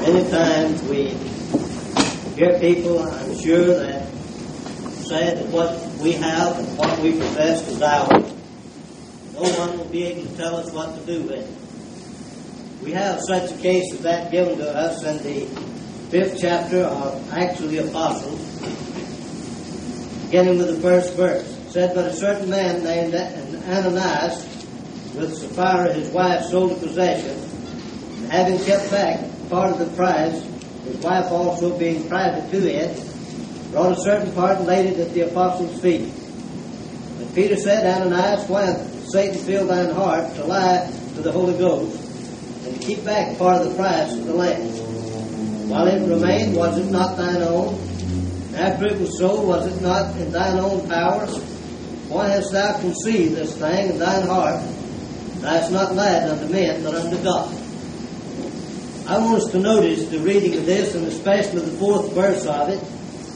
Many times we hear people, I'm sure, that say that what we have and what we possess is ours. No one will be able to tell us what to do with it. We have such a case of that given to us in the 5th chapter of Acts of the Apostles, beginning with the first verse. It said, "But a certain man named Ananias, with Sapphira his wife, sold a possession, and having kept back part of the price, his wife also being private to it, brought a certain part and laid it at the apostles' feet. And Peter said, Ananias, why hath Satan filled thine heart to lie to the Holy Ghost, and to keep back part of the price of the land? While it remained, was it not thine own? And after it was sold, was it not in thine own power? Why hast thou conceived this thing in thine heart? Thou hast not lied unto men, but unto God." I want us to notice the reading of this, and especially the 4th verse of it.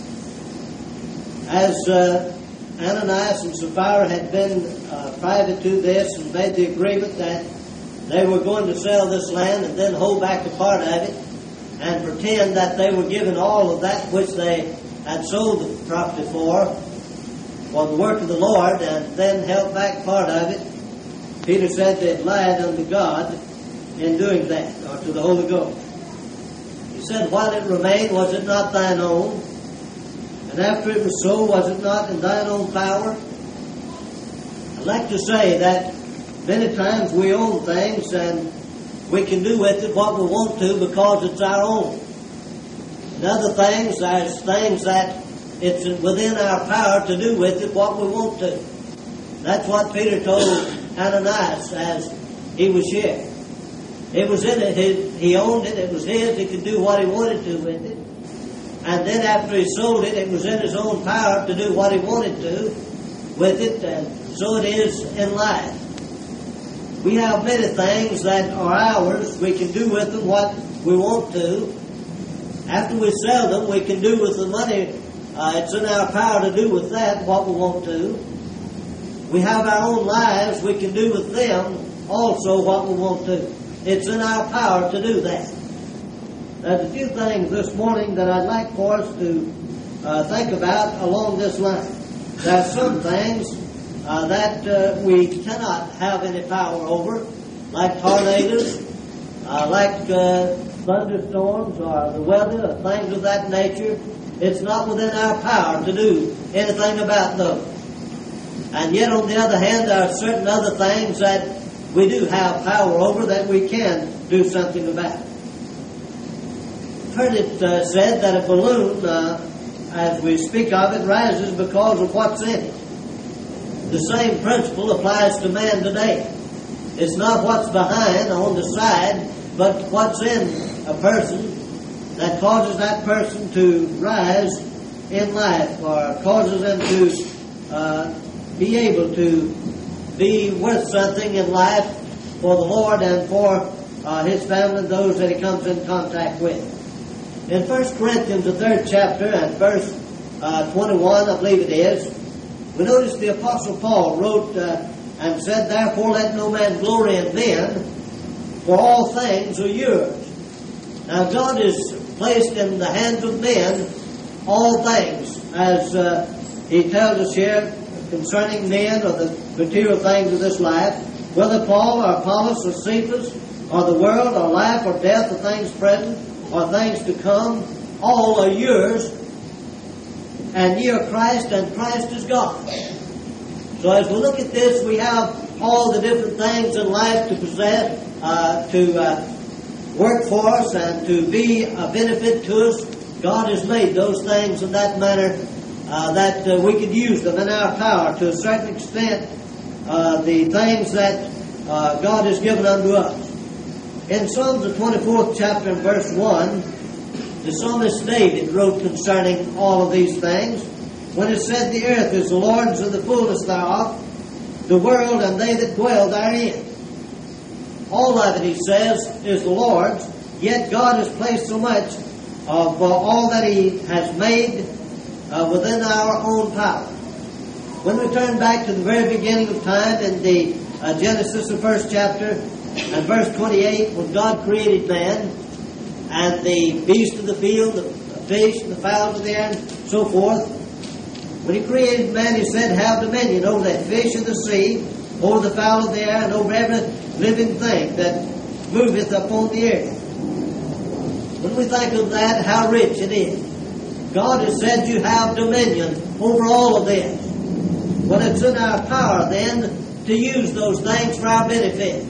As Ananias and Sapphira had been private to this and made the agreement that they were going to sell this land and then hold back a part of it and pretend that they were given all of that which they had sold the property for the work of the Lord, and then held back part of it, Peter said they'd lied unto God in doing that, or to the Holy Ghost. He said, "While it remained, was it not thine own? And after it was sold, was it not in thine own power?" I'd like to say that many times we own things and we can do with it what we want to because it's our own. And other things, there's things that it's within our power to do with it what we want to. That's what Peter told Ananias as he was here. It was in it. He owned it. It was his. He could do what he wanted to with it. And then after he sold it, it was in his own power to do what he wanted to with it. And so it is in life. We have many things that are ours. We can do with them what we want to. After we sell them, we can do with the money. It's in our power to do with that what we want to. We have our own lives. We can do with them also what we want to. It's in our power to do that. There's a few things this morning that I'd like for us to think about along this line. There are some things that we cannot have any power over, like tornadoes, like thunderstorms, or the weather, or things of that nature. It's not within our power to do anything about those. And yet, on the other hand, there are certain other things that we do have power over that we can do something about. I've heard it said that a balloon, as we speak of it, rises because of what's in it. The same principle applies to man today. It's not what's behind on the side, but what's in a person that causes that person to rise in life, or causes them to be able to be worth something in life for the Lord and for his family and those that he comes in contact with. In 1 Corinthians, the 3rd chapter, and verse 21, I believe it is, we notice the Apostle Paul wrote and said, "Therefore let no man glory in men, for all things are yours." Now God has placed in the hands of men all things, as he tells us here concerning men or the material things of this life, whether Paul or Apollos or Cephas or the world or life or death or things present or things to come, all are yours, and ye are Christ, and Christ is God. So as we look at this, we have all the different things in life to possess, to work for us and to be a benefit to us. God has made those things in that manner that we could use them in our power to a certain extent, the things that God has given unto us. In Psalms, the 24th chapter and verse 1, the psalmist David wrote concerning all of these things, when it said, "The earth is the Lord's and the fullness thereof, the world and they that dwell therein." All of it, he says, is the Lord's, yet God has placed so much of all that he has made within our own power. When we turn back to the very beginning of time in the Genesis, the 1st chapter, and verse 28, when God created man, and the beasts of the field, the fish and the fowls of the air, and so forth. When He created man, He said, have dominion over that fish of the sea, over the fowl of the air, and over every living thing that moveth upon the earth. When we think of that, how rich it is. God has said you have dominion over all of this. Well, it's in our power then to use those things for our benefit.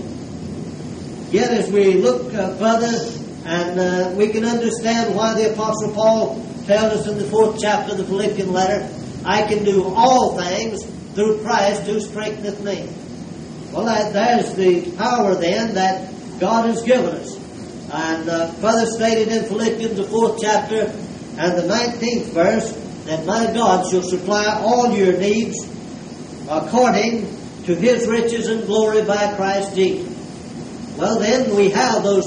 Yet as we look further, and we can understand why the Apostle Paul tells us in the 4th chapter of the Philippian letter, I can do all things through Christ who strengtheneth me. Well, there's the power then that God has given us. And further stated in Philippians, the 4th chapter and the 19th verse, that my God shall supply all your needs according to His riches and glory by Christ Jesus. Well, then we have those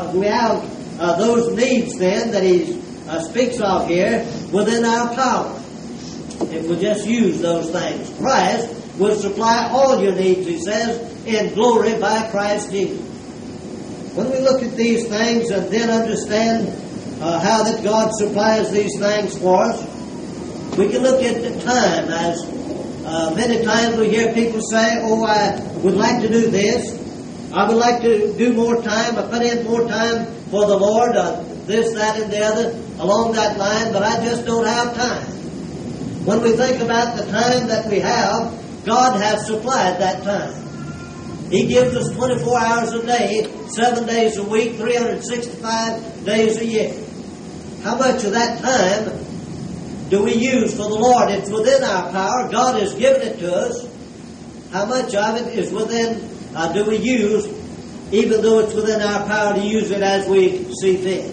those needs then that He speaks of here within our power. If we just use those things, Christ will supply all your needs, He says, in glory by Christ Jesus. When we look at these things and then understand how that God supplies these things for us, we can look at the time. As many times we hear people say, oh, I would like to do this, I would like to do more time, I put in more time for the Lord, this, that, and the other, along that line, but I just don't have time. When we think about the time that we have, God has supplied that time. He gives us 24 hours a day, 7 days a week, 365 days a year. How much of that time do we use for the Lord? It's within our power. God has given it to us. How much of it is do we use, even though it's within our power to use it as we see fit?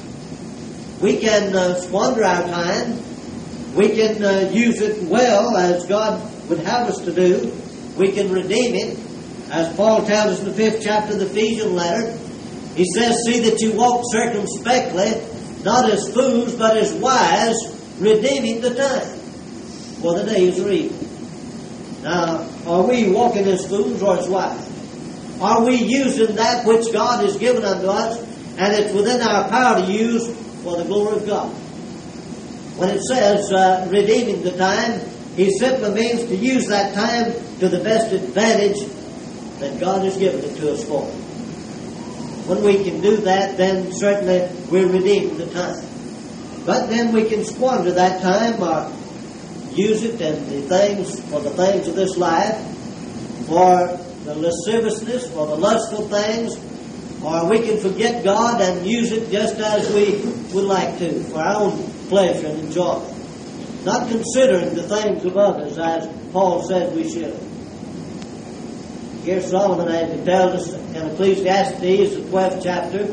We can squander our time. We can use it well as God would have us to do. We can redeem it. As Paul tells us in the 5th chapter of the Ephesian letter, he says, see that you walk circumspectly, not as fools, but as wise, redeeming the time, for the days are evil. Now, are we walking as fools or as wise? Are we using that which God has given unto us, and it's within our power to use for the glory of God? When it says redeeming the time, He simply means to use that time to the best advantage that God has given it to us for. When we can do that, then certainly we're redeeming the time. But then we can squander that time or use it in the things of this life, for the lasciviousness, for the lustful things, or we can forget God and use it just as we would like to, for our own pleasure and enjoyment, not considering the things of others as Paul said we should. Here Solomon, as he tells us in Ecclesiastes, the 12th chapter,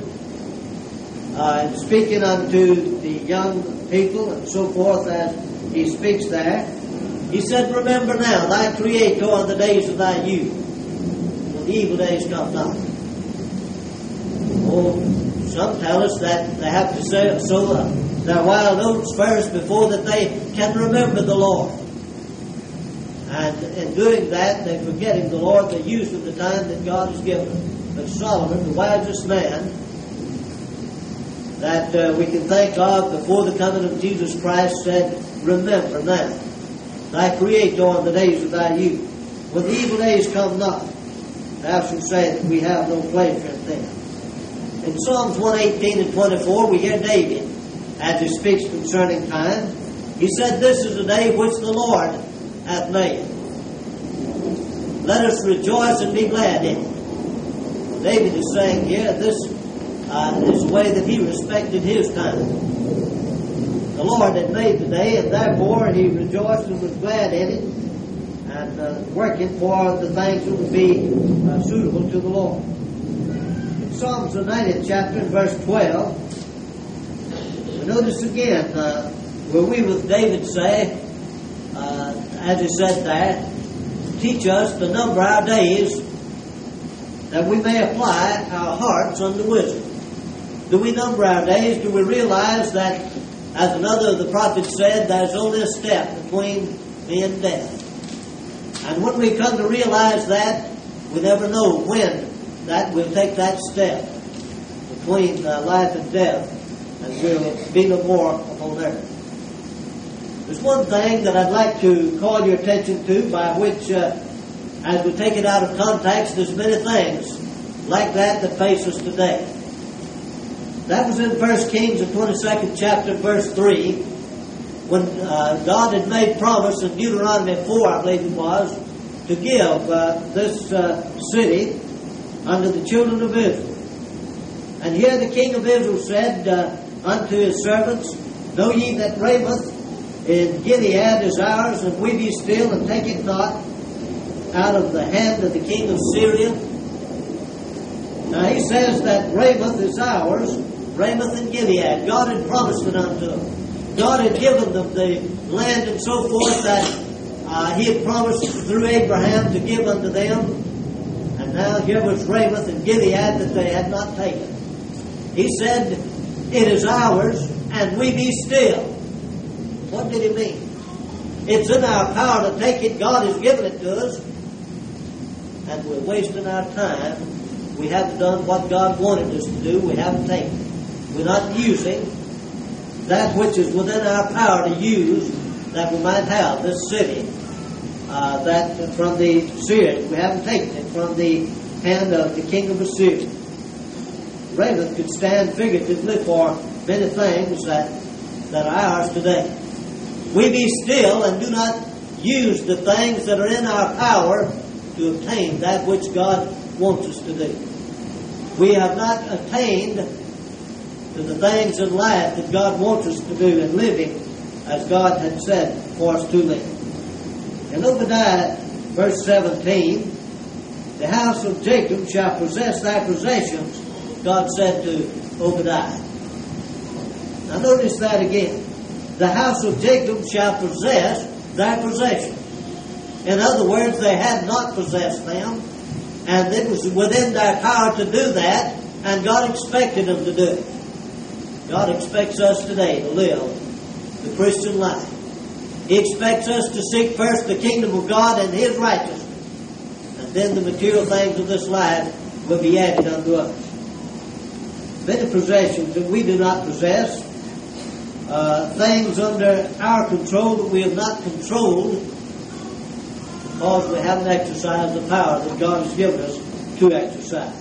and speaking unto the young people and so forth, as he speaks there, he said, remember now thy Creator in the days of thy youth, when the evil days come not. Oh, some tell us that they have to sow their wild oats first before that they can remember the Lord. And in doing that, they're forgetting the Lord. They're using the time that God has given them. But Solomon, the wisest man that we can think of before the coming of Jesus Christ, said, remember now thy Creator in the days of thy youth, when the evil days come not, thou shalt say that we have no pleasure in them. In Psalms 118 and 24, we hear David, as he speaks concerning time, he said, this is the day which the Lord hath made. Let us rejoice and be glad in it. David is saying here, this is the way that he respected his time. The Lord had made the day, and therefore he rejoiced and was glad in it, and working for the things that would be suitable to the Lord. In Psalms the 90th chapter, in verse 12, we notice again where we with David say, as he said there, teach us to number our days, that we may apply our hearts unto wisdom. Do we number our days? Do we realize that, as another of the prophets said, there's only a step between me and death? And when we come to realize that, we never know when that we'll take that step. The between life and death, and will be no more upon earth. There's one thing that I'd like to call your attention to, by which, as we take it out of context, there's many things like that face us today. That was in 1 Kings, the 22nd chapter, verse 3, when God had made promise in Deuteronomy 4, I believe it was, to give this city unto the children of Israel. And here the king of Israel said unto his servants, Know ye that Ramoth in Gilead is ours, and we be still, and take it not out of the hand of the king of Syria? Now he says that Ramoth is ours, Ramoth in Gilead. God had promised it unto them. God had given them the land and so forth that He had promised through Abraham to give unto them. And now here was Ramoth in Gilead that they had not taken. He said, It is ours, and we be still. What did He mean? It's in our power to take it. God has given it to us. And we're wasting our time. We haven't done what God wanted us to do. We haven't taken it. We're not using that which is within our power to use, that we might have this city, that from the Syrians. We haven't taken it from the hand of the king of Assyria. Ramoth could stand figuratively for many things that are ours today. We be still and do not use the things that are in our power to obtain that which God wants us to do. We have not attained to the things in life that God wants us to do in living as God had said for us to live. In Obadiah, verse 17, the house of Jacob shall possess thy possessions, God said to Obadiah. Now notice that again. The house of Jacob shall possess thy possessions. In other words, they had not possessed them, and it was within their power to do that, and God expected them to do it. God expects us today to live the Christian life. He expects us to seek first the kingdom of God and His righteousness, and then the material things of this life will be added unto us. Many possessions that we do not possess, things under our control that we have not controlled because we haven't exercised the power that God has given us to exercise.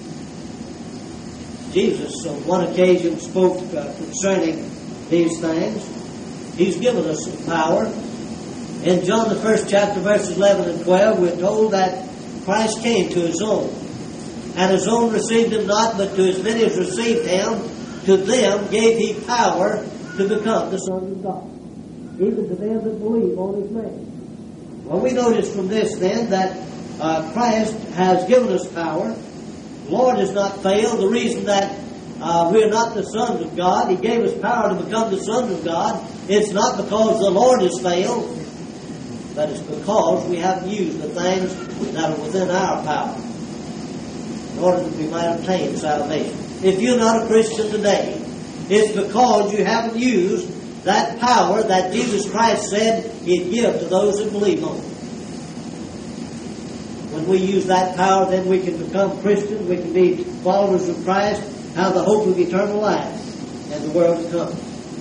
Jesus on one occasion spoke concerning these things. He's given us some power. In John the 1st chapter, verses 11 and 12, we're told that Christ came to His own, and His own received Him not, but to as many as received Him, to them gave He power to become the sons of God, even to them that believe on His name. Well, we notice from this then that Christ has given us power. The Lord has not failed. The reason that we are not the sons of God, He gave us power to become the sons of God. It's not because the Lord has failed, but it's because we haven't used the things that are within our power in order that we might obtain salvation. If you're not a Christian today, it's because you haven't used that power that Jesus Christ said He'd give to those that believe on Him. When we use that power, then we can become Christians, we can be followers of Christ, have the hope of eternal life in the world to come.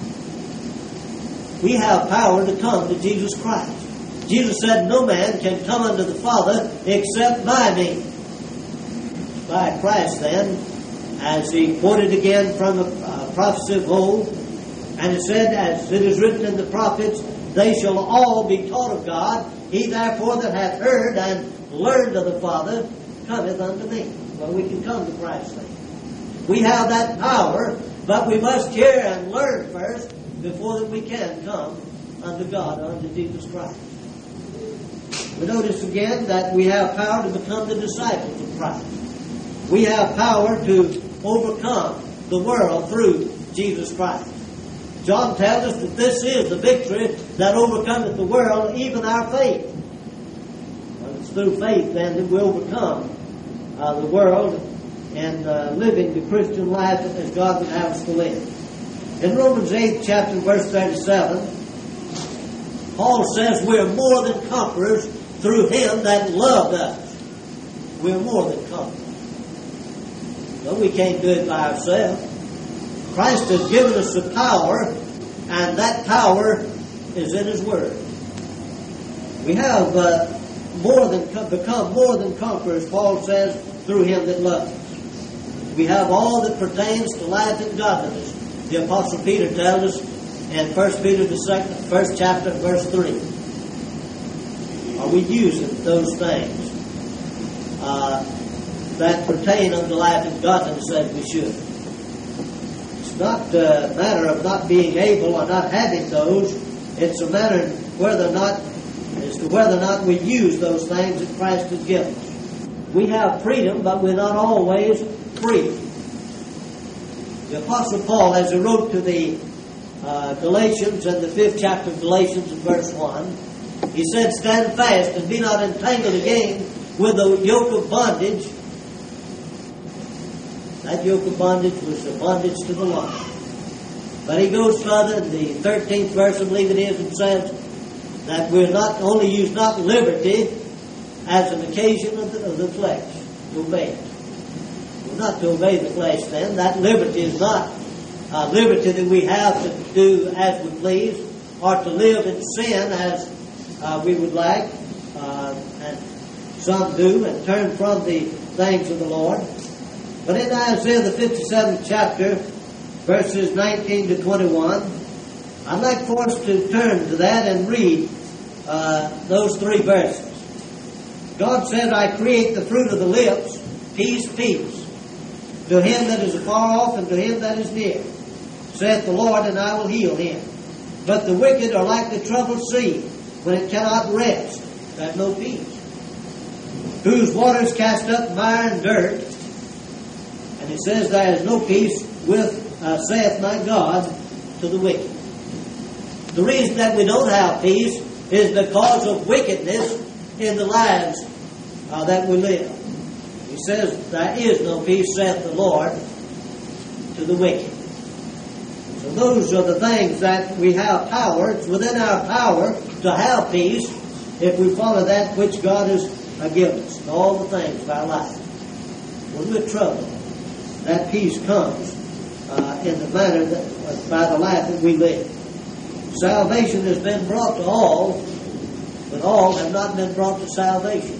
We have power to come to Jesus Christ. Jesus said, No man can come unto the Father except by me. By Christ then, as He quoted again from the prophecy of old, and it said, as it is written in the prophets, they shall all be taught of God. He therefore that hath heard and learned of the Father cometh unto me. Well, we can come to Christ then. We have that power, but we must hear and learn first before that we can come unto God, unto Jesus Christ. We notice again that we have power to become the disciples of Christ. We have power to overcome the world through Jesus Christ. John tells us that this is the victory that overcometh the world, even our faith. Well, it's through faith then that we overcome the world and living the Christian life as God would have us to live. In Romans 8 chapter verse 37, Paul says we're more than conquerors through Him that loved us. We're more than conquerors. But we can't do it by ourselves. Christ has given us the power, and that power is in His Word. We have become more than conquerors, Paul says, through Him that loved us. We have all that pertains to life and godliness. The Apostle Peter tells us in 1 Peter the first chapter, verse 3. Are we using those things that pertain unto life and godliness as we should? It's not a matter of not being able or not having those. It's a matter whether or not we use those things that Christ has given us. We have freedom, but we're not always free. The Apostle Paul, as he wrote to the Galatians in the 5th chapter of Galatians in verse 1, he said, "Stand fast and be not entangled again with the yoke of bondage." That yoke of bondage was the bondage to the law. But he goes further in the 13th verse, I believe it is, and says that we're not only use not liberty as an occasion of the flesh to obey it. We're not to obey the flesh then. That liberty is not liberty that we have to do as we please or to live in sin as we would like, and some do, and turn from the things of the Lord. But in Isaiah the 57th chapter, verses 19 to 21, I'd like for us to turn to that and read those 3 verses. God said, "I create the fruit of the lips, peace, peace, to him that is afar off and to him that is near, saith the Lord, and I will heal him. But the wicked are like the troubled sea, when it cannot rest." There's no peace. "Whose waters cast up mire and dirt." And it says there is no peace with, saith my God, to the wicked. The reason that we don't have peace is because of wickedness in the lives that we live. He says, "There is no peace, saith the Lord, to the wicked." So those are the things that we have power. It's within our power to have peace if we follow that which God has given us in all the things of our life. When we're troubled, that peace comes in the manner that, by the life that we live. Salvation has been brought to all, but all have not been brought to salvation.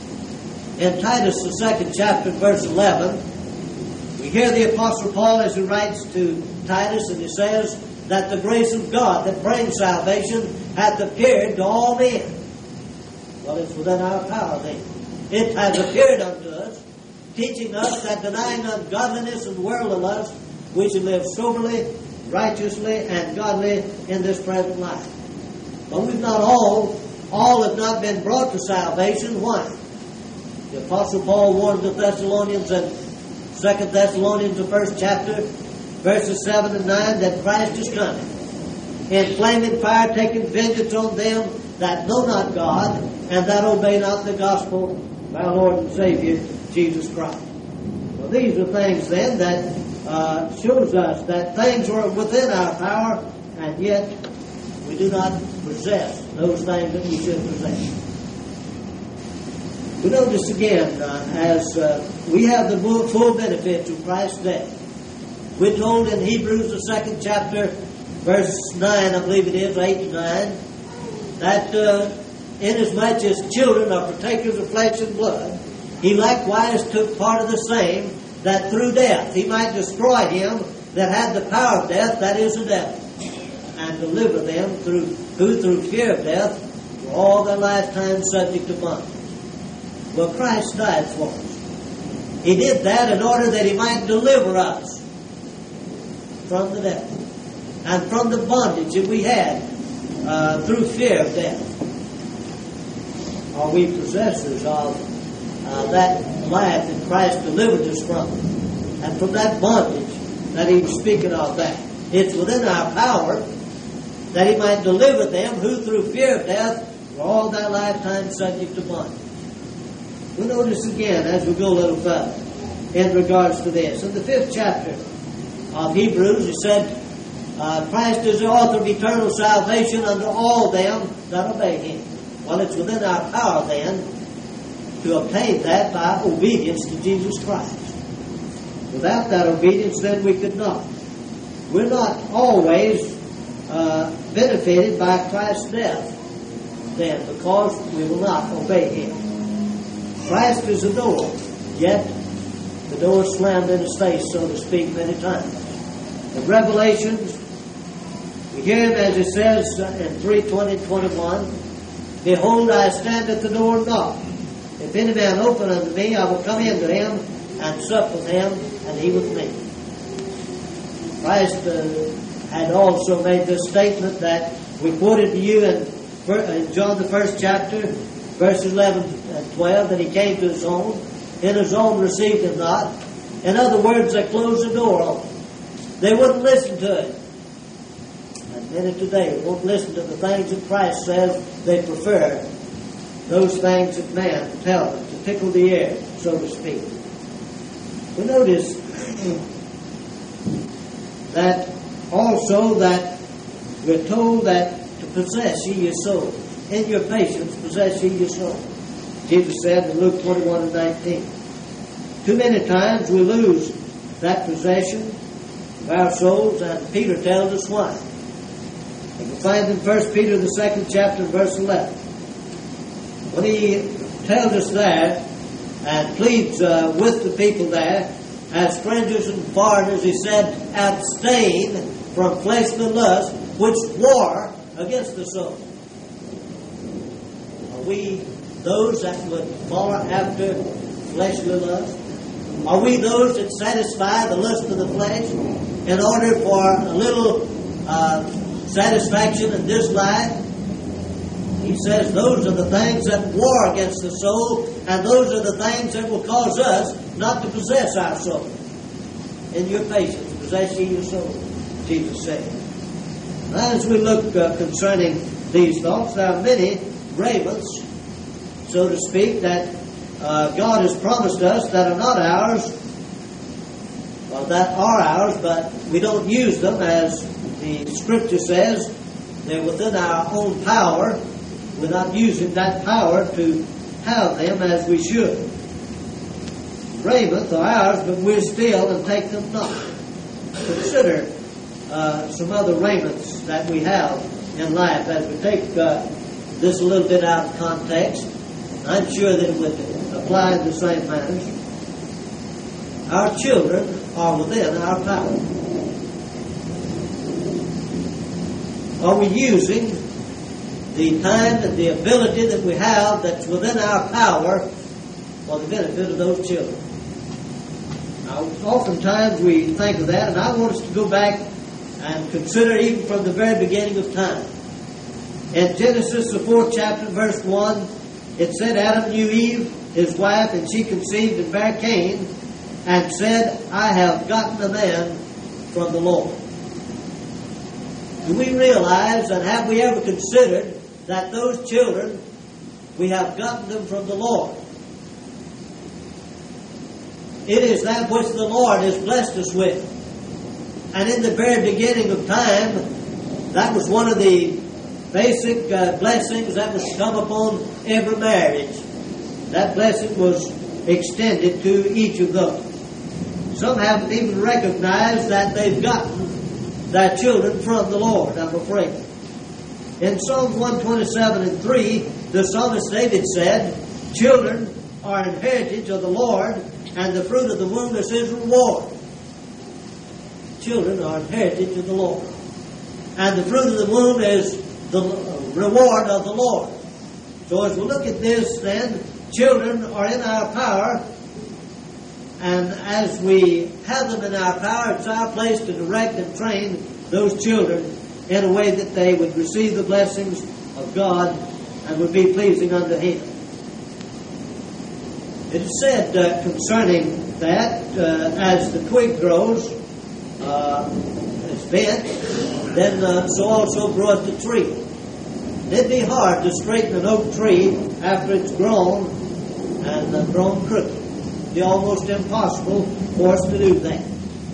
In Titus, the 2nd chapter, verse 11, we hear the Apostle Paul as he writes to Titus, and he says that the grace of God that brings salvation hath appeared to all men. Well, it's within our power then. It has appeared unto us, teaching us that denying ungodliness and worldly lust, we should live soberly, righteously, and godly in this present life. But we've not all have not been brought to salvation. Why? The Apostle Paul warned the Thessalonians in 2 Thessalonians, the 1st chapter, verses 7 and 9, that Christ is coming, in flaming fire, taking vengeance on them that know not God, and that obey not the gospel of our Lord and Savior, Jesus Christ. Well, these are things then that shows us that things are within our power, and yet we do not possess those things that we should possess. We notice again, as we have the full benefits of Christ's death. We're told in Hebrews, the 2nd chapter, verse 9, I believe it is, 8 to 9, that inasmuch as children are partakers of flesh and blood, he likewise took part of the same, that through death he might destroy him that had the power of death, that is the devil, and deliver them who through fear of death were all their lifetime subject to bondage. Well, Christ died for us. He did that in order that he might deliver us from the devil and from the bondage that we had through fear of death. Are we possessors of that life that Christ delivered us from, and from that bondage that he was speaking of that? It's within our power that he might deliver them who through fear of death were all their lifetime subject to bondage. We'll notice again as we go a little further in regards to this. In the 5th chapter of Hebrews, he said, Christ is the author of eternal salvation unto all them that obey him. Well, it's within our power then to obtain that by obedience to Jesus Christ. Without that obedience, then we could not. We're not always benefited by Christ's death then, because we will not obey Him. Christ is the door, yet the door is slammed in His face, so to speak, many times. In Revelations, we hear Him as He says in 3:20-21, "Behold, I stand at the door and knock. If any man open unto me, I will come in to him and sup with him, and he with me." Christ had also made this statement that we quoted to you in John the 1st chapter, verses 11 and 12, that He came to His own, and His own received Him not. In other words, they closed the door on Him. They wouldn't listen to it. And many today won't listen to the things that Christ says. They prefer those things that man tells them to tickle the air, so to speak. We notice that also that we're told that to possess ye your soul. In your patience, possess ye your soul. Jesus said in Luke 21:19. Too many times we lose that possession of our souls, and Peter tells us why. You can find in 1 Peter the 2nd chapter, verse 11. When he tells us there and pleads with the people there, as strangers and foreigners, he said, abstain from fleshly lust, which war against the soul. Are we those that would follow after fleshly lust? Are we those that satisfy the lust of the flesh in order for a little satisfaction in this life? He says those are the things that war against the soul, and those are the things that will cause us not to possess our soul. In your patience, possess ye your soul, Jesus said. Now, as we look concerning these thoughts, there are many ravens, so to speak, that God has promised us that are not ours, or that are ours, but we don't use them, as the Scripture says. They're within our own power. We're not using that power to have them as we should. Ravens are ours, but we're still and take them not. Consider some other ravens that we have in life. As we take this a little bit out of context, I'm sure that it would apply in the same manner. Our children are within our power. Are we using the time and the ability that we have that's within our power for the benefit of those children? Now, oftentimes we think of that, and I want us to go back and consider even from the very beginning of time. In Genesis, the 4th chapter, verse 1, it said, Adam knew Eve, his wife, and she conceived and bare Cain, and said, I have gotten a man from the Lord. Do we realize, and have we ever considered, that those children, we have gotten them from the Lord? It is that which the Lord has blessed us with. And in the very beginning of time, that was one of the basic blessings that was to come upon every marriage. That blessing was extended to each of them. Some haven't even recognized that they've gotten their children from the Lord, I'm afraid. In Psalm 127:3, the psalmist David said, children are an heritage of the Lord, and the fruit of the womb is His reward. Children are an heritage of the Lord. And the fruit of the womb is the reward of the Lord. So as we look at this then, children are in our power, and as we have them in our power, it's our place to direct and train those children in a way that they would receive the blessings of God and would be pleasing unto Him. It is said concerning that as the twig grows, is bent, then so also groweth the tree. It'd be hard to straighten an oak tree after it's grown and grown crooked. It'd be almost impossible for us to do that.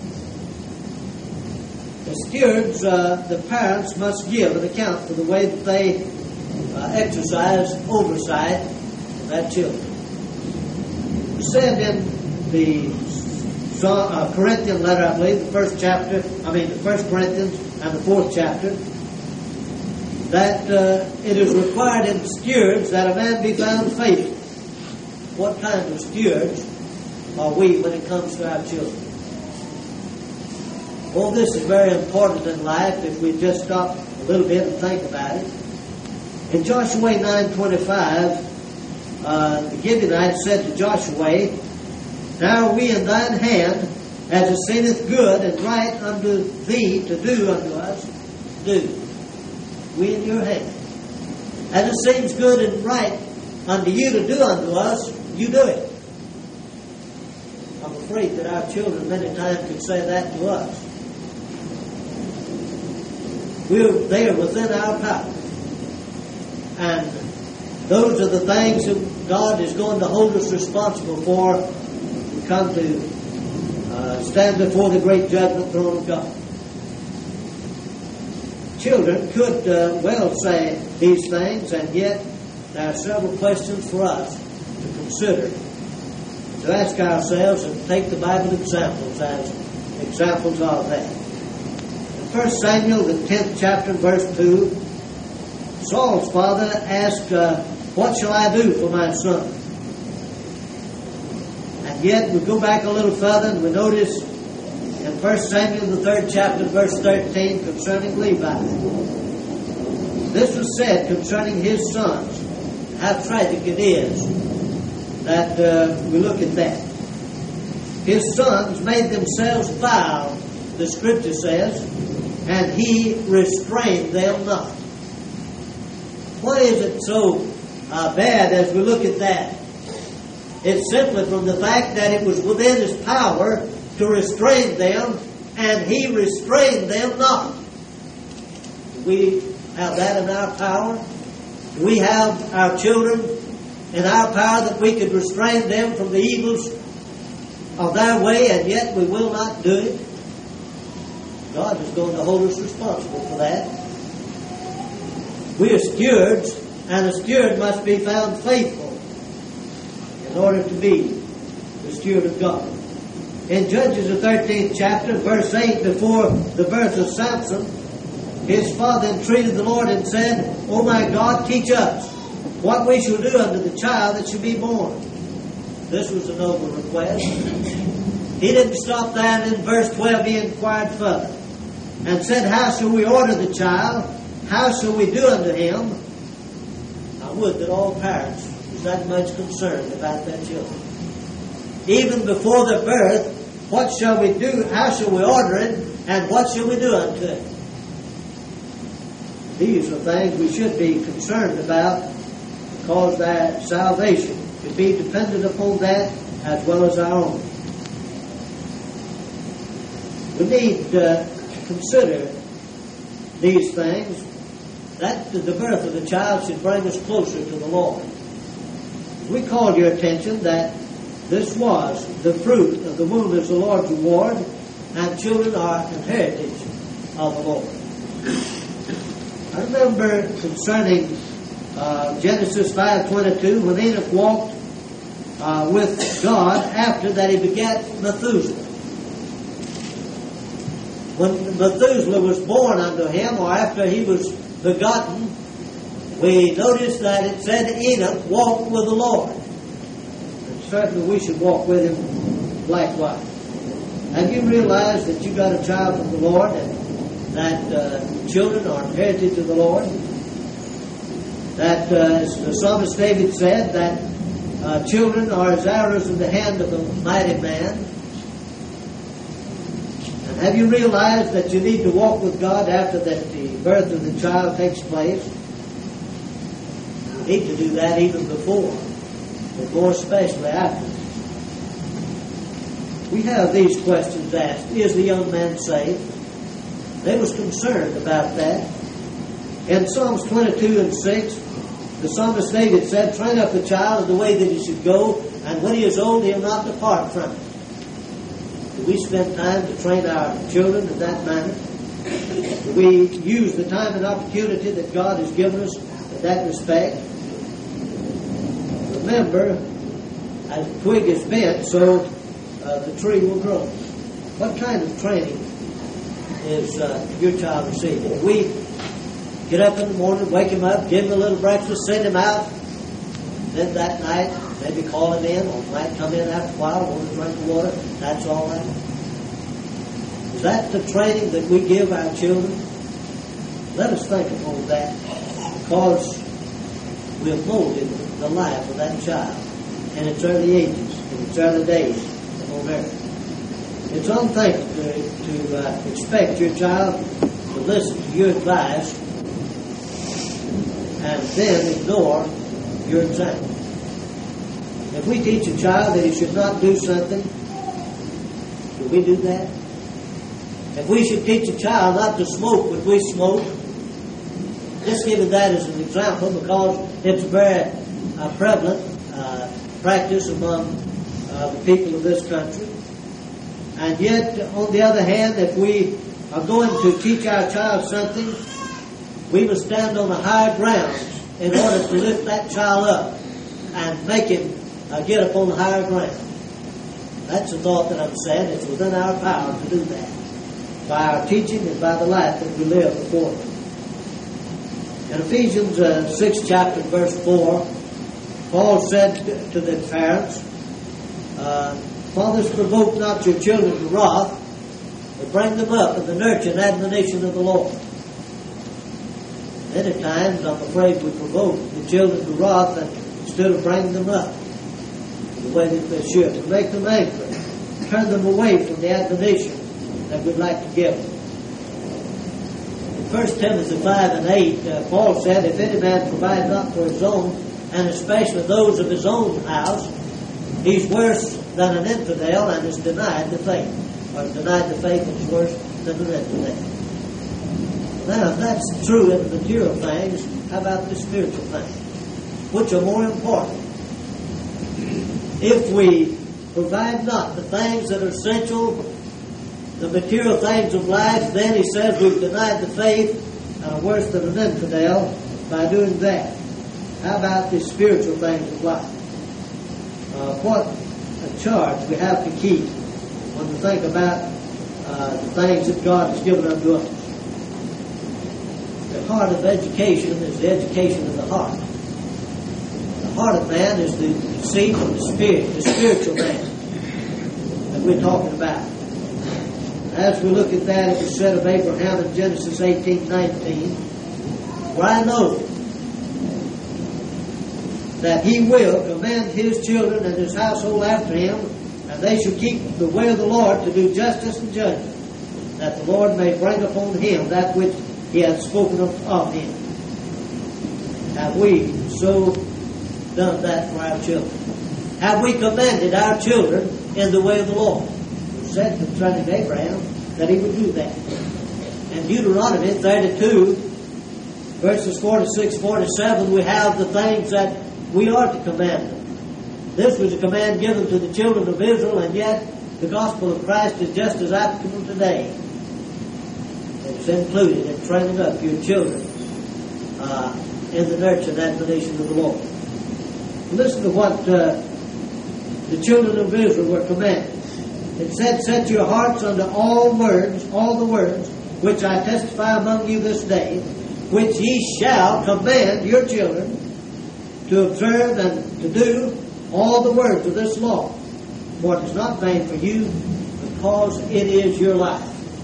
The stewards, the parents, must give an account for the way that they exercise oversight of their children. It said in the Corinthian letter, I believe, the first Corinthians and the 4th chapter, that it is required in stewards that a man be found faithful. What kind of stewards are we when it comes to our children? All this is very important in life if we just stop a little bit and think about it. In Joshua 9:25, the Gibeonites said to Joshua, "Now are we in thine hand, as it seemeth good and right unto thee to do unto us, do." We in your hand. As it seems good and right unto you to do unto us, you do it. I'm afraid that our children many times could say that to us. They are within our power. And those are the things that God is going to hold us responsible for when we come to stand before the great judgment throne of God. Children could well say these things, and yet there are several questions for us to consider, to ask ourselves and take the Bible examples as examples of that. In 1 Samuel, the 10th chapter, verse 2, Saul's father asked, "What shall I do for my son?" And yet we go back a little further and we notice in 1 Samuel, the 3rd chapter, verse 13, concerning Levi. This was said concerning his sons. How tragic it is that we look at that. His sons made themselves vile, the Scripture says, and he restrained them not. Why is it so bad as we look at that? It's simply from the fact that it was within his power to restrain them, and he restrained them not. Do we have that in our power? Do we have our children in our power that we could restrain them from the evils of their way, and yet we will not do it? God is going to hold us responsible for that. We are stewards, and a steward must be found faithful in order to be the steward of God. In Judges, the 13th chapter, verse 8, before the birth of Samson, his father entreated the Lord and said, "O my God, teach us what we shall do unto the child that shall be born." This was a noble request. He didn't stop there, and in verse 12 he inquired further and said, "How shall we order the child? How shall we do unto him?" I would that all parents was that much concerned about their children. Even before their birth, what shall we do? How shall we order it? And what shall we do unto it? These are things we should be concerned about, because their salvation could be dependent upon that as well as our own. We need to consider these things, that the birth of the child should bring us closer to the Lord. We call your attention that this was the fruit of the womb is the Lord's reward, and children are an heritage of the Lord. I remember concerning Genesis 5:22, when Enoch walked with God after that he begat Methuselah. When Methuselah was born unto him, or after he was begotten, we noticed that it said Enoch walked with the Lord. And certainly we should walk with him likewise. Have you realized that you got a child from the Lord, and that children are inherited to the Lord? That, as the psalmist David said, that children are as arrows in the hand of a mighty man. And have you realized that you need to walk with God after that the birth of the child takes place? You need to do that even before, but more especially after. We have these questions asked. Is the young man saved? They was concerned about that. In Psalms 22:6, the psalmist David said, "Train up a child in the way that he should go, and when he is old, he'll not depart from it." Do we spend time to train our children in that manner? Do we use the time and opportunity that God has given us in that respect? Remember, as a twig is bent, so the tree will grow. What kind of training is your child receiving? We get up in the morning, wake him up, give him a little breakfast, send him out. Then that night, maybe call him in, or might come in after a while, want to drink the water. That's all right. Is that the training that we give our children? Let us think upon that, because we have molded the life of that child in its early ages, in its early days upon earth. It's unthinkable to expect your child to listen to your advice and then ignore your example. If we teach a child that he should not do something, do we do that? If we should teach a child not to smoke, would we smoke? Just giving that as an example, because it's a very prevalent practice among the people of this country. And yet, on the other hand, if we are going to teach our child something, we must stand on the high ground in order to lift that child up and make him get up on the higher ground. That's the thought that I'm saying. It's within our power to do that by our teaching and by the life that we live before them. In Ephesians 6 chapter verse 4, Paul said to the parents, "Fathers, provoke not your children to wrath, but bring them up in the nurture and admonition of the Lord." Many times, I'm afraid, we provoke the children to wrath instead of bringing them up the way that they should, to make them angry, turn them away from the admonition that we'd like to give them. In 1 Timothy 5 and 8, Paul said, "If any man provide not for his own, and especially those of his own house, he's worse than an infidel and is denied the faith." Or denied the faith is worse than an infidel. Now, if that's true in the material things, how about the spiritual things? Which are more important? If we provide not the things that are essential, the material things of life, then he says we've denied the faith and are worse than an infidel by doing that. How about the spiritual things of life? What a charge we have to keep when we think about the things that God has given unto us. The heart of education is the education of the heart. The heart of man is the seat of the spirit, the spiritual man that we're talking about. As we look at that, it was said of Abraham in Genesis 18:19, "For I know that he will command his children and his household after him, and they shall keep the way of the Lord to do justice and judgment, that the Lord may bring upon him that which he hath spoken of him." Have we so done that for our children? Have we commanded our children in the way of the Lord? It said concerning Abraham that he would do that. In Deuteronomy 32, verses 46, 47, we have the things that we are to command them. This was a command given to the children of Israel, and yet the gospel of Christ is just as applicable today. It's included in training up your children in the nurture and admonition of the Lord. Listen to what the children of Israel were commanded. It said, "Set your hearts unto all the words, which I testify among you this day, which ye shall command your children to observe and to do all the words of this law. For it is not vain for you, because it is your life."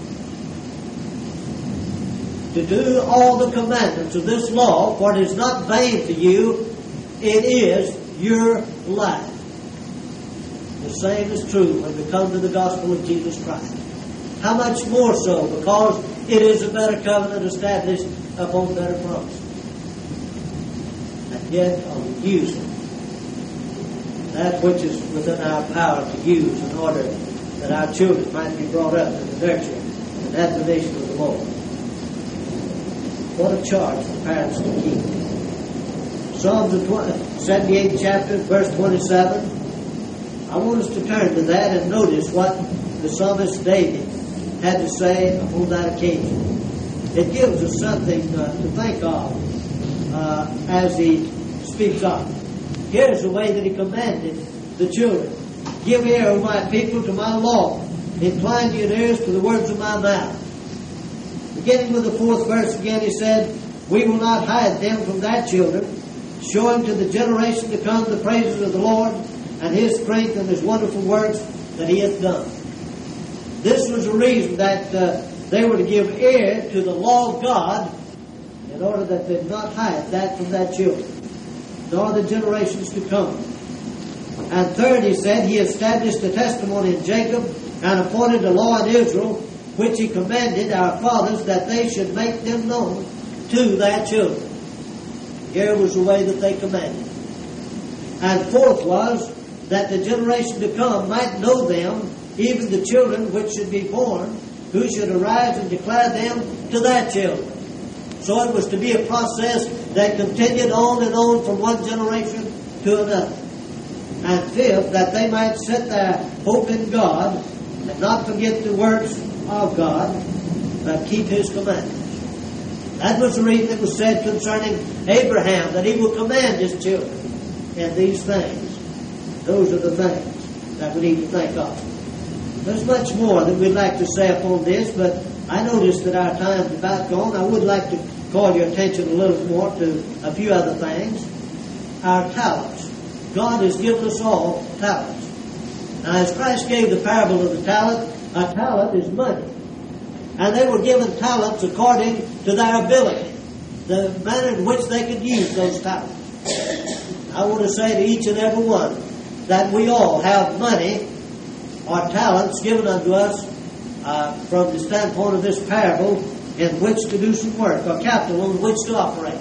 To do all the commandments of this law, for it is not vain for you, it is your life. The same is true when we come to the gospel of Jesus Christ. How much more so, because it is a better covenant established upon better promises. And yet, are we using that which is within our power to use in order that our children might be brought up in the nurture and admonition of the Lord? What a charge for parents to keep. Psalms 78th chapter, verse 27. I want us to turn to that and notice what the psalmist David had to say upon that occasion. It gives us something to think of as he speaks up. Here's the way that he commanded the children Give ear, O my people, to my law. Incline your ears to the words of my mouth. Beginning with the 4th verse again, he said, we will not hide them from thy children, showing to the generation to come the praises of the Lord and His strength and His wonderful works that He hath done. This was the reason that they were to give ear to the law of God, in order that they not hide that from their children, nor the generations to come. And third, he said, He established a testimony in Jacob and appointed a law in Israel, which He commanded our fathers that they should make them known to their children. Here was the way that they commanded. And fourth was that the generation to come might know them, even the children which should be born, who should arise and declare them to their children. So it was to be a process that continued on and on from one generation to another. And fifth, that they might set their hope in God and not forget the works of God, but keep His commandments. That was the reason it was said concerning Abraham, that he will command his children in these things. Those are the things that we need to think of. There's much more that we'd like to say upon this, but I noticed that our time's about gone. I would like to call your attention a little more to a few other things. Our talents. God has given us all talents. Now, as Christ gave the parable of the talent, a talent is money. And they were given talents according to their ability, the manner in which they could use those talents. I want to say to each and every one that we all have money or talents given unto us from the standpoint of this parable in which to do some work, or capital in which to operate.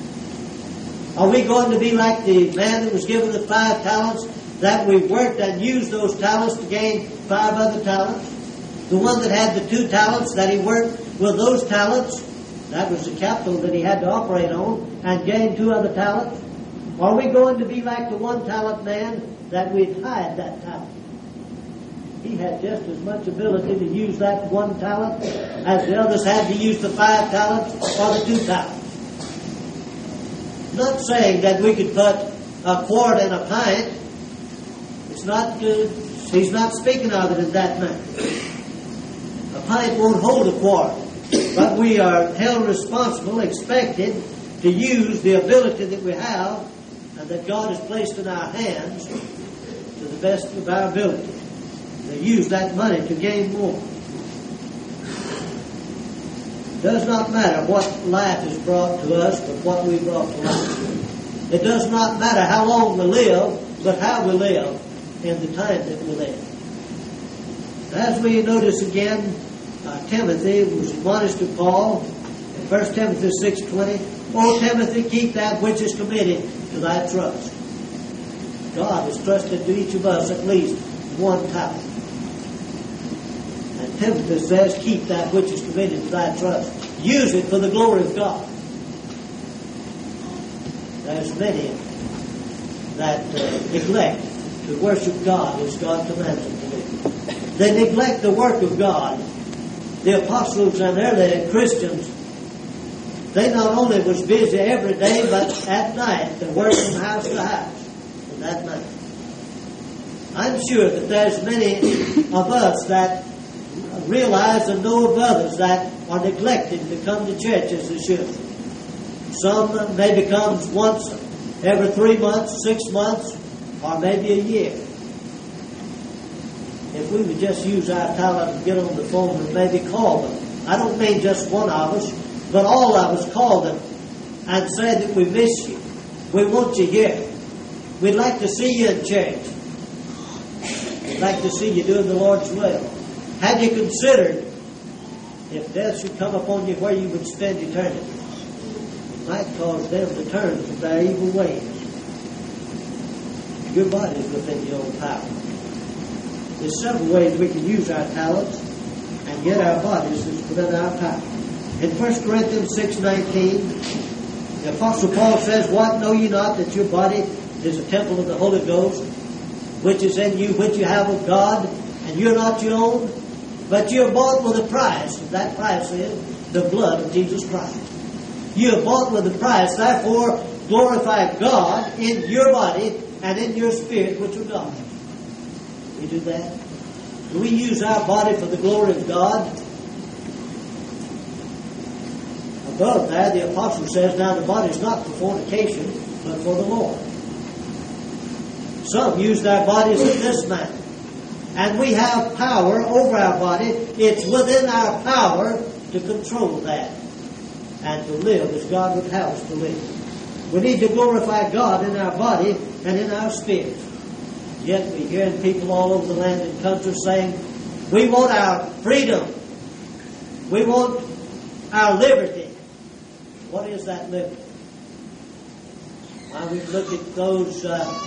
Are we going to be like the man that was given the 5 talents, that we worked and used those talents to gain 5 other talents? The one that had the 2 talents, that he worked with those talents, that was the capital that he had to operate on, and gain 2 other talents? Are we going to be like the 1 talent man, that we'd hide that talent? He had just as much ability to use that 1 talent as the others had to use the 5 talents or the 2 talents. Not saying that we could put a quart in a pint. It's not good. He's not speaking of it in that manner. A pint won't hold a quart, but we are held responsible, expected to use the ability that we have and that God has placed in our hands to the best of our ability. To use that money to gain more. It does not matter what life has brought to us, but what we brought to life. It does not matter how long we live, but how we live in the time that we live. As we notice again, Timothy was admonished to Paul in 1 Timothy 6:20, O Timothy, keep that which is committed to thy trust. God has trusted to each of us at least 1 talent. And Timothy says, keep that which is committed to thy trust. Use it for the glory of God. There's many that neglect to worship God as God commands them to do. They neglect the work of God. The apostles and early Christians, they not only was busy every day, but at night they worked from house to house in that manner. I'm sure that there's many of us that realize and know of others that are neglected to come to church as they should. Some maybe comes once every 3 months, 6 months, or maybe a year. If we would just use our talent and get on the phone and maybe call them. I don't mean just one of us, but all of us, call them and say that we miss you. We want you here. We'd like to see you in church. We'd like to see you doing the Lord's will. Have you considered if death should come upon you where you would spend eternity? It might cause them to turn from their evil ways. Your body is within your own power. There's several ways we can use our talents, and yet our bodies is within our power. In 1 Corinthians 6:19, the Apostle Paul says, What, know ye not that your body is a temple of the Holy Ghost, which is in you, which you have of God, and you're not your own? But you're bought with a price, and that price is the blood of Jesus Christ. You're bought with a price, therefore glorify God in your body and in your spirit, which are God's. We do that? Do we use our body for the glory of God? Above that, the apostle says, now the body is not for fornication, but for the Lord. Some use their bodies in this manner. And we have power over our body. It's within our power to control that and to live as God would have us to live. We need to glorify God in our body and in our spirit. Yet we hear people all over the land and country saying, we want our freedom. We want our liberty. What is that liberty? Why, we look at those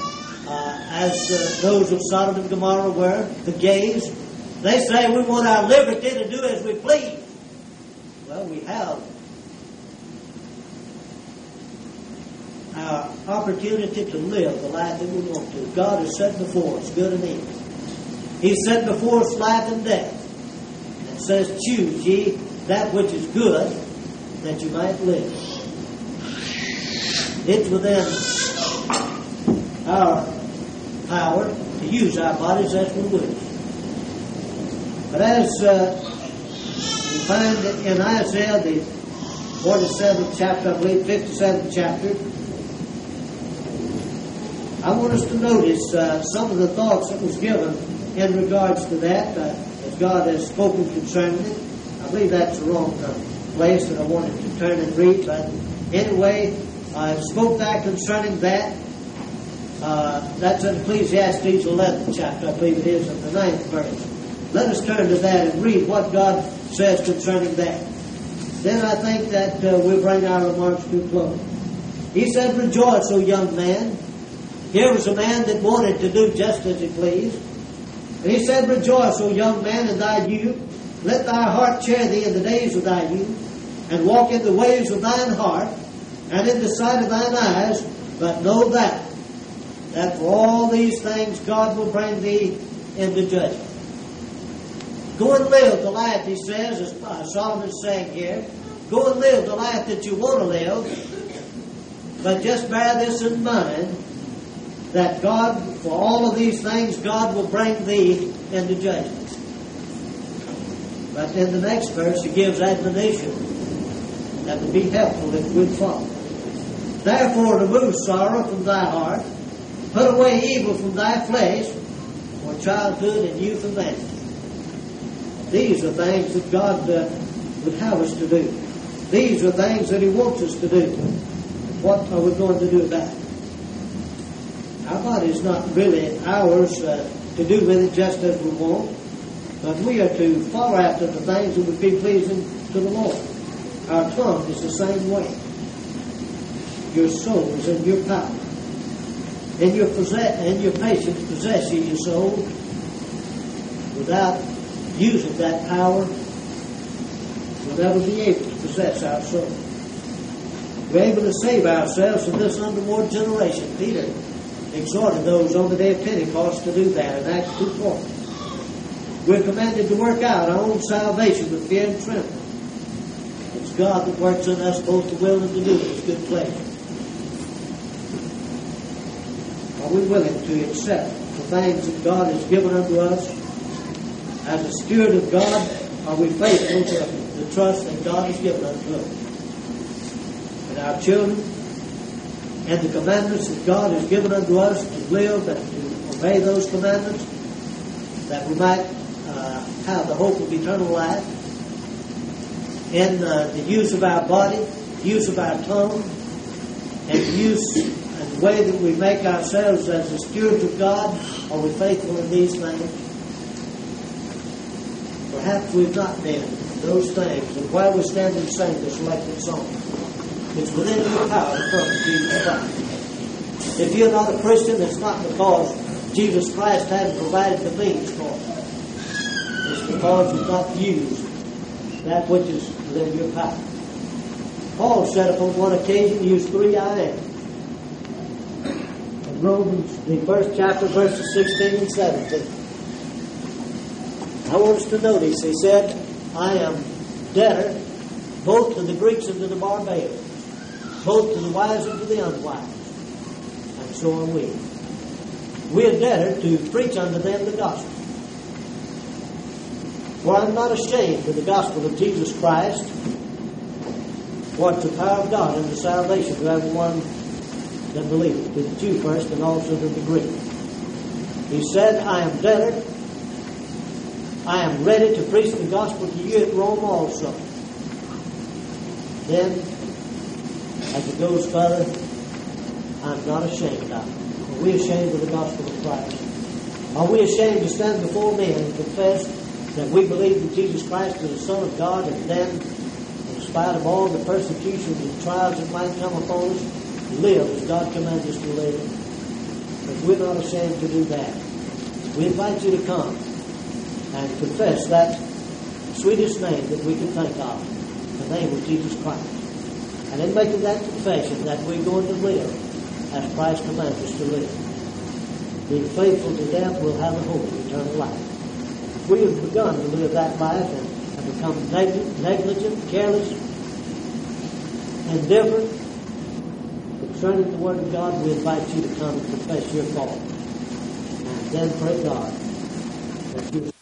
as those of Sodom and Gomorrah were, the gays. They say we want our liberty to do as we please. Well, we have our opportunity to live the life that we want to. God has set before us good and evil. He set before us life and death, and says, choose ye that which is good, that you might live. It's within our power to use our bodies as we wish. But as we find in Isaiah, the 47th chapter, I believe, 57th chapter, I want us to notice some of the thoughts that was given in regards to that, as God has spoken concerning it. I believe that's the wrong place that I wanted to turn and read, but anyway, I spoke that concerning that. That's in Ecclesiastes 11th chapter, I believe it is, in the 9th verse. Let us turn to that and read what God says concerning that. Then I think that we'll bring our remarks to a close. He said, rejoice, O young man. Here was a man that wanted to do just as he pleased. And he said, rejoice, O young man, in thy youth. Let thy heart cheer thee in the days of thy youth, and walk in the ways of thine heart, and in the sight of thine eyes. But know that for all these things God will bring thee into judgment. Go and live the life, he says, as Solomon is saying here. Go and live the life that you want to live. But just bear this in mind, that God, for all of these things, God will bring thee into judgment. But in the next verse, he gives admonition that would be helpful if we'd follow. Therefore, remove sorrow from thy heart, put away evil from thy flesh, for childhood and youth and vanity. These are things that God would have us to do. These are things that he wants us to do. What are we going to do about it? Our body is not really ours to do with it just as we want, but we are to follow after the things that would be pleasing to the Lord. Our tongue is the same way. Your soul is in your power. In your patience possess ye your soul. Without using that power, we'll never be able to possess our soul. We're able to save ourselves from this underworld generation. Peter exhorted those on the day of Pentecost to do that in Acts 2:4. We're commanded to work out our own salvation with fear and trembling. It's God that works in us both to will and to do His good pleasure. Are we willing to accept the things that God has given unto us? As a steward of God, are we faithful to the trust that God has given unto us? And our children, and the commandments that God has given unto us to live and to obey those commandments, that we might have the hope of eternal life, in the use of our body, the use of our tongue, and the use and the way that we make ourselves as the stewards of God. Are we faithful in these things? Perhaps we've not been those things, and while we stand and sing this elected song, it's within your power to come to Jesus Christ. If you're not a Christian, it's not because Jesus Christ hasn't provided the means for it. It's because you've not used that which is within your power. Paul said upon one occasion, used 3 I am. In Romans, the first chapter, verses 16 and 17. I want us to notice, he said, I am debtor both to the Greeks and to the barbarians, both to the wise and to the unwise. And so are we. we are debtor to preach unto them the gospel. For I am not ashamed of the gospel of Jesus Christ, for it's the power of God unto salvation to everyone that believeth, to the Jew first and also to the Greek. He said, I am debtor. I am ready to preach the gospel to you at Rome also. Then, as it goes further, I'm not ashamed of it. Are we ashamed of the gospel of Christ? Are we ashamed to stand before men and confess that we believe that Jesus Christ is the Son of God, and then, in spite of all the persecutions and trials that might come upon us, live as God commands us to live? But we're not ashamed to do that. We invite you to come and confess that sweetest name that we can think of, the name of Jesus Christ. And in making that confession that we're going to live as Christ commands us to live, being faithful to death, we'll have the hope of eternal life. If we have begun to live that life and have become negligent, careless, indifferent concerning the Word of God, we invite you to come and confess your fault. And then pray God that you